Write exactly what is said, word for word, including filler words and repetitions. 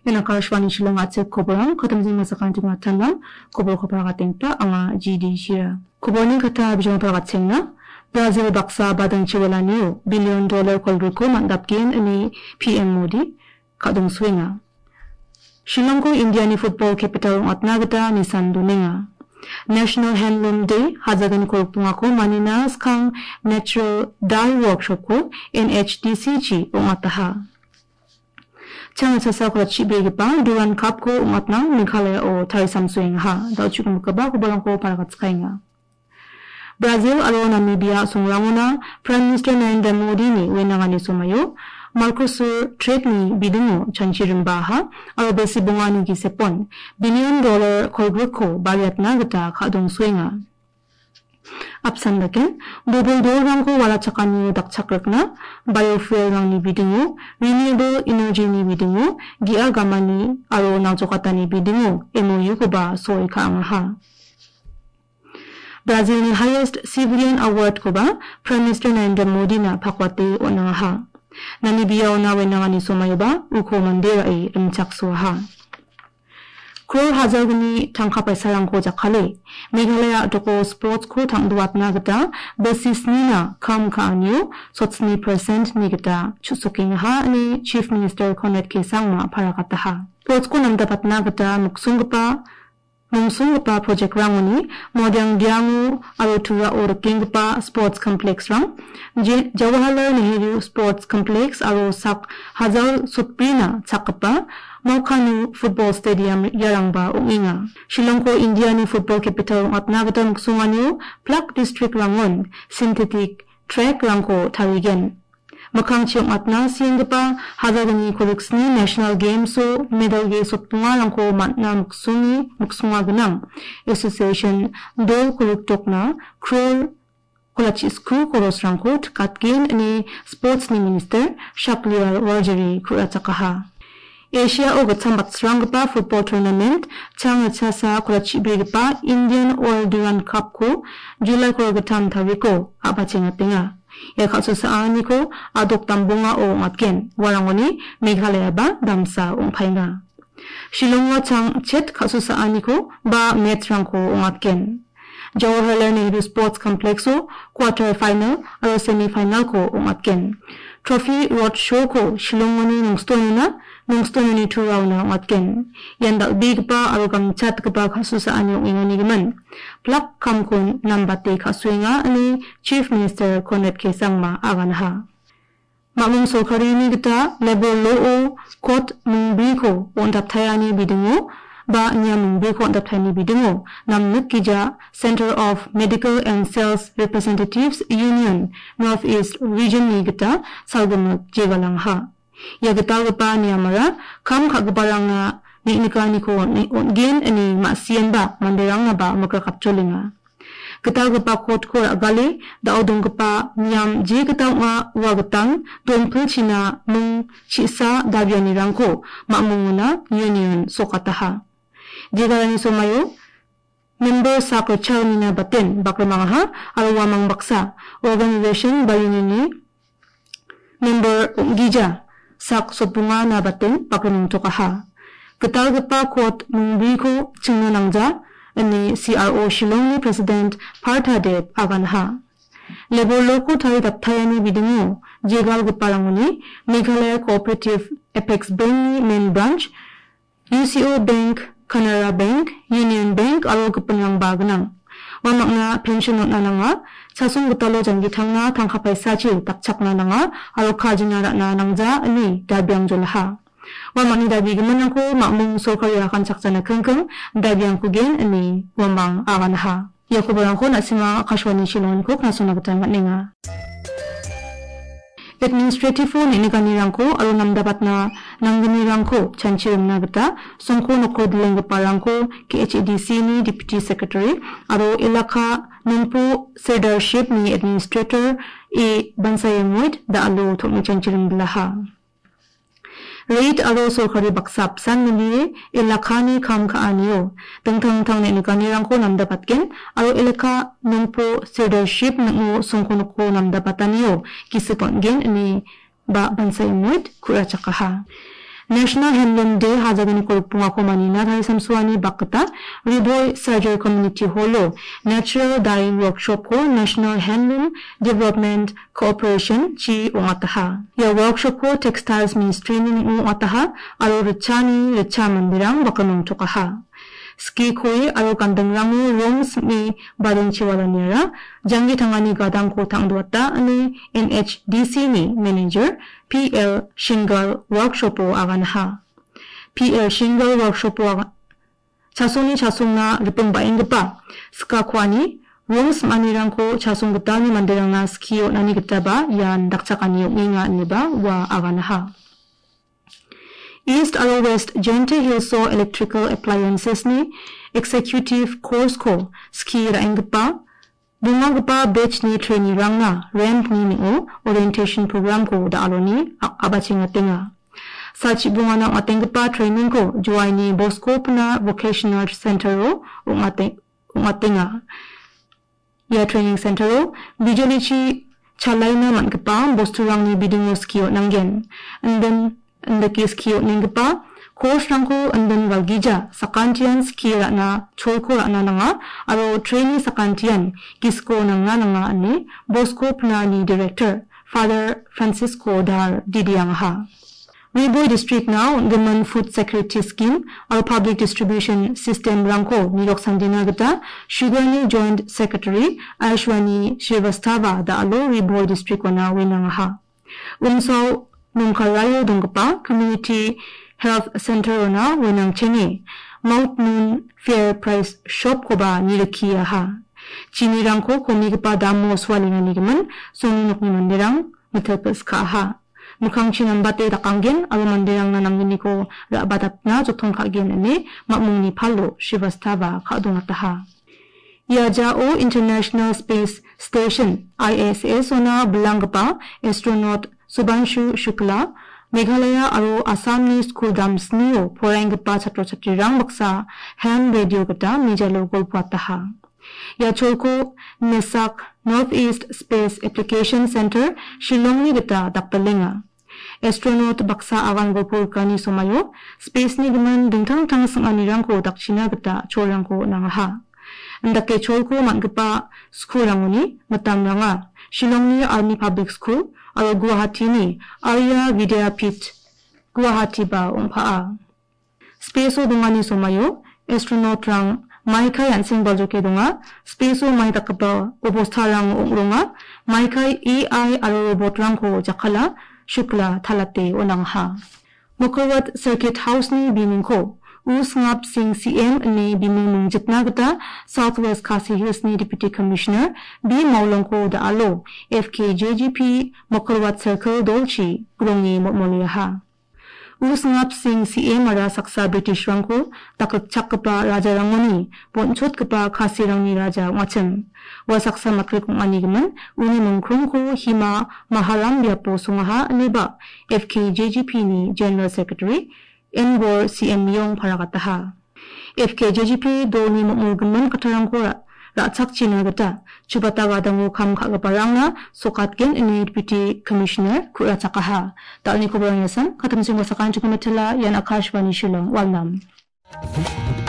Ina Karashwani Shillong at Sek Koborang, Katamzing Masakanting Matana, Kobor Koparatingta, Anga G D Shira. Koborning Kata Bijon Paragatsingna, Brazil Baksa Badang Chiwalaniu, billion dollar Kolruko Mandapkin, any P M Modi, Kadung Swinga. Shillongko Indiani football capital at Nagata Nisan Duninga. National Handloom Day, Hazagan Korpungako Manina Skang Natural Dye Workshop ko N H D C G Umataha. Chang sa ko chibe pa Duran Cup ko umatna Meghalaya o Tarisam Swing ha daw chukum ka ba ko balang ko para katskainga. Brazil aro Namibia sungranguna Prime Minister Narendra Modi ni wenangani sumayo Mercosur trade ni bidungo chanchirim baha aro besi bungani ki sepon billion dollar kolgruko bariat nagata kadong swinga. Apsandaken bubul dorangko wala chakani dakchakrakna biofuel rang ni bidungo renewable energy ni bidungo gia gamani aro naujokata ni bidungo M O U ko ba soy ka ha. Brazil ni highest civilian award ko ba Prime Minister Narendra Modi na pakwate onang ha. Namibia na wenangani sumayo ba uko mandera ay rimchakso ha. Crore hazagni tangkapay sarang ko jakale. Meghalaya doko sports ko tangduat na gata basis nina kam kaanyo sotsni percent ni gata chusuking ha ni Chief Minister Conrad Kesang ma para kata ha. Sports ko namdapat na gata muksung pa Mungsung pa project rangoni modern diangu aro tura or king pa sports complex rang Jawaharlal Nehru Sports Complex aro sak hazal suprina chakapa Maukanu Football Stadium yarang ba unginga Shillongko Indiani football capital at nagata muksunganyo Plak district rangon synthetic track rangko tarigen Makang chiyong at na siyengpa hazagani koliksni national games so medal ge sotpunga langko matna muksungi muksunga ganang association dol koluktok na Crore kolachi skru koros rangko katgen ni sports ni minister Shaklial Warjari kurachakaha Asia o gatsambat srangpa football tournament chang chasa kolachi brigpa Indian All Duran Cup ko July ko gatam thariko abachinga tinga Yakatsu saani ko adok tambunga o ngatken warangoni Meghalaya ba damsa ongpainga. Shillongwa chang chet katsu saani ko ba metrang ko ngatken. Jawaharlal Nehru Sports Complex o quarter final aro semi final ko ngatken. Trophy road show ko Shillongwani nungstoni na nungstoni ni turaw na ngatken. Yanda big pa aro kang chat ka pa katsu saani o ingani gaman. Plak kam kun nambate kasuinga ni Chief Minister Conrad Kesang ma agan ha. Mamung sokari ni gita level low o kot mungbi ko ondap thayani bidungo ba niya mungbi ko ondap thayani bidungo namnuk kija Center of Medical and Sales Representatives Union Northeast Region ni gita salgamuk jegalang ha. Ya gita gapa niya mara kam kagbarang ni nikani ko ni gen ni masian ba manderang na ba makakapchulinga kita gapa kot ko agali daudong gapa nyam je kita nga wagatang dompul china mung chisa dabyani rangko mamunguna union sokataha jigarani somayo member sakro chalmina baten bakramanga alwamang baksa organization bayuni member gija sak sotbunga na baten bakramang tokaha Ketalgapa kot mungbi ko chinganangja ani C R O Shillong ni President Parthadev aganha. Lebo loko thai dathayani bidungo jegal gupalanguni Meghalaya Cooperative Apex Bank ni main branch U C O Bank, Canara Bank, Union Bank aro gupanang baganang. Wamakna pension not nananga sasung gutalo jangi thangna thangkhapai sachi takchakna nanga aro khajina na nangja ani dabyang jolha. Wamang dabi gaman ako makmung sokari akan saksana kengkeng dabi ang kugen ani wamang akan ha. Yako barang ko nasima kaswani Shillong ko kaso nagtang nga. Administrative phone ini kanirang ko alo namdapat na nangganirang ko chanchirim na gata songko nokodleng parang ko K H A D C ni Deputy Secretary aro ilaka nungpo Sedarship ni Administrator e Bansayamwit da alo tok chanchirim bilaha. Rate aro sorkari baksap san nili ilakani kam kaaniyo tengtang tang ni kanirang ko namdapatken aro ilaka nungpo Sedarship nango songko ko namdapataniyo kisipon gen ni ba bansay muit kurachakaha National Handloom Day hazagani korpunga ko manina thari samsuani bakata Riboy Surgery Community Holo Natural Dyeing Workshop ko National Handloom Development Cooperation chi ungataha. Ya workshop ko Textiles Ministry ni ungataha aro richani richa mandirang bakanung chokaha. Ski koi aro kandang rangu rooms ni badang chiwala nira jangi tangani gadang ko tangduata ani N H D C ni manager P L Shingal workshop o aganaha. P L Shingal workshop o aga chasoni chasongna ripeng baeng gepa ska kwani rooms manirang ko chasong geta ni mandirang na ski o nani geta ba yan dakchakani nginga ni ba wa aganaha. East aro West Gente Hilso Electrical Appliances ni Executive Course ko ski raengpa bungagpa batch ni trainee rangna ramp ni ni o orientation program ko da aloni abachinga tenga sachi bunga na atengpa training ko join ni Bosco na Vocational Center o ungate ungatenga ya training center o bijoli chi chalaina mangpa bosturang ni bidingo ski o nanggen and then and the case kio ningpa course rangko and then valgija sakantian ski na cholko na nga aro trainee sakantian kisko nanga nanga ani Bosco na ni director Father Francisco Dar Didiang ha. Riboy district now Gaman Food Security Scheme aro public distribution system rangko nirok sandina gata Shugani Joint Secretary Ashwani Shrivastava da alo Riboy district wana winang ha. Unso Nungkarayo Dungpa Community Health Center na winang chengi Mount Moon Fair Price Shop ko ba nirakiya ha. Chinirang ko kumigpa damo swalinga nigaman sununok ni mandirang matalpas ka ha. Mukhang chinambate takanggen alo mandirang na nangini ko raabatat na jotong kagin ane makmung ni Palo Shrivastava kaadungata ha. Yajao International Space Station I S S ona belangpa astronaut Subanshu Shukla Meghalaya aro Assam ni school dams niyo porangpa chatro chatrirang baksa ham radio gata mijalo golpataha. Ya cholko Nesak Northeast Space Application Center Shillong ni gata dakpalinga. Astronaut baksa awan gopur kani somayo space ni gaman dingtang tang sanganirang ko dakchina gata cholrang ko nangaha. Andake cholko mangpa school ranguni matam ranga Shillong ni Army Public School aro Guwahati ni Arya Vidyapith Guwahati ba umpaa. Space o dungani somayo astronaut rang Maikai ansing baljoke dunga space o mai takapa obosta rang ongronga Maikai A I aro robot rang ko jakala Shukla thalate onangha. Mokorwat Circuit House ni bining ko Usngap Singh C M ni bining jitna gata Southwest Khasi Hills ni Deputy Commissioner B Maulong ko da alo F K J G P Mokorwat Circle Dolchi Grongi Moliha. Usngap Singh C M ara saksa British rangko takak chakpa raja rangoni ponchot kapa Khasi rangni raja ngachem wa saksa makre kong anigaman uni mongkrong ko hima maharam biapo sungaha niba F K J G P ni General Secretary Enbor C M Yong paragataha. F K J G P do ni mongurgaman katarang ko ratsak china gata chubata gadango kam kagaparang na sokatgen ini Deputy Commissioner kuratsakaha. Taal ni ko barang yasan katamsing wasakan chukumatila yan Akashvani Shillong walnam.